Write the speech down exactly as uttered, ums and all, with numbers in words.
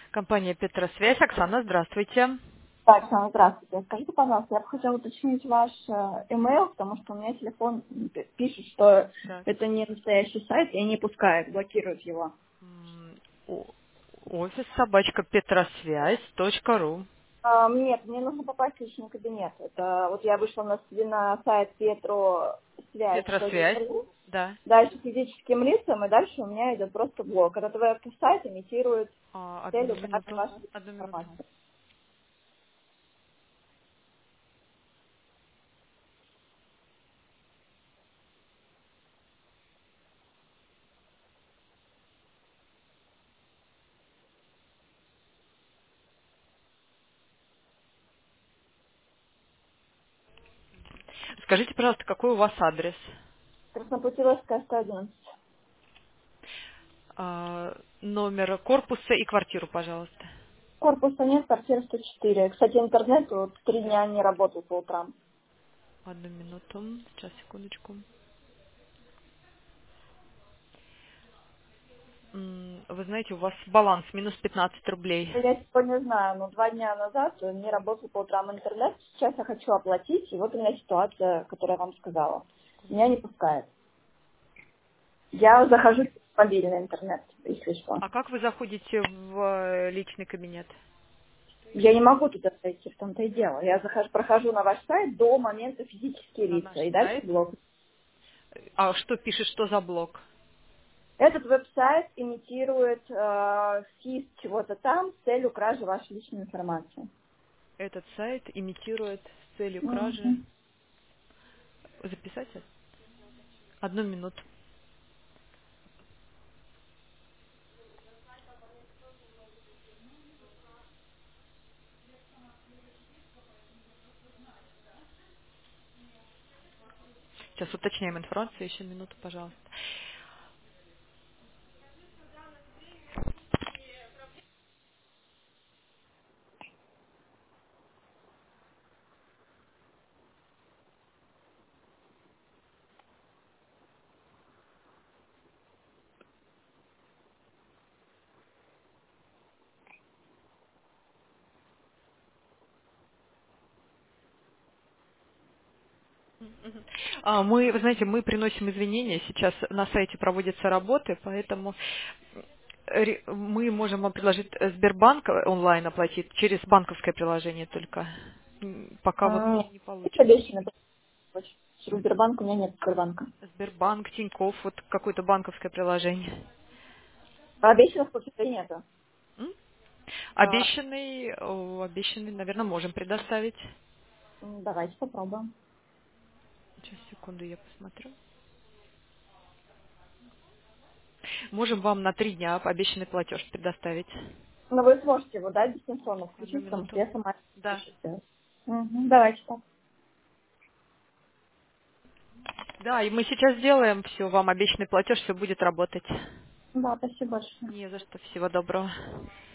Компания Петросвязь. Оксана, здравствуйте. Так, Оксана, здравствуйте. Скажите, пожалуйста, я бы хотела уточнить ваш э, email, потому что у меня телефон п- пишет, что Так. это не настоящий сайт и не пускает, блокирует его. М, о- Офис собачка петросвязь точка ру. А, нет, мне нужно попасть в личный кабинет. Это вот я вышла на, с- на сайт петросвязь точка Петросвязь, ру, да. дальше физическим лицам, и дальше у меня идет просто блок. Этот веб-сайт имитирует А, одну цель указать минуту. вашу Одну минуту. информацию. Скажите, пожалуйста, какой у вас адрес? Краснопутиловская сто одиннадцать. А, номер корпуса и квартиру, пожалуйста. Корпуса нет, квартира сто четыре. Кстати, интернет вот три дня не работал по утрам. Одну минуту. Сейчас, секундочку. М, Вы знаете, у вас баланс минус пятнадцать рублей. Я сегодня знаю, но два дня назад не работал по утрам интернет. Сейчас я хочу оплатить, и вот у меня ситуация, которую я вам сказала. Меня не пускает. Я захожу в мобильный интернет, если что. А как вы заходите в э, личный кабинет? Я не могу туда зайти, в том-то и дело. Я захожу, прохожу на ваш сайт до момента физические На наш лица, и дальше сайт. блок. А что пишет, что за блок? Этот веб-сайт имитирует э, физ чего-то там с целью кражи вашей личной информации. Этот сайт имитирует с целью кражи. Мгм. Записать это? Одну минуту. Сейчас уточняем информацию. Еще минуту, пожалуйста. А, Мы, вы знаете, мы приносим извинения. Сейчас на сайте проводятся работы, поэтому ре- мы можем вам предложить э, Сбербанк онлайн оплатить через банковское приложение только. М, Пока вот М, не Есть получится. обещанный платеж. Сбербанк у меня нет Сбербанка. Сбербанк, Тинькофф, вот какое-то банковское приложение. А обещанных платежей нету. М? А, Обещанный, о, обещанный, наверное, можем предоставить. м, давайте попробуем. Сейчас, секунду, я посмотрю. Можем вам на три дня обещанный платеж предоставить. Но вы сможете его, да, дистанционно Одну включить, потому что минуту. я сама не Да. хочу сделать. Мгм, давайте так. Да, и мы сейчас сделаем все, вам обещанный платеж, все будет работать. Да, спасибо большое. Не за что, всего доброго.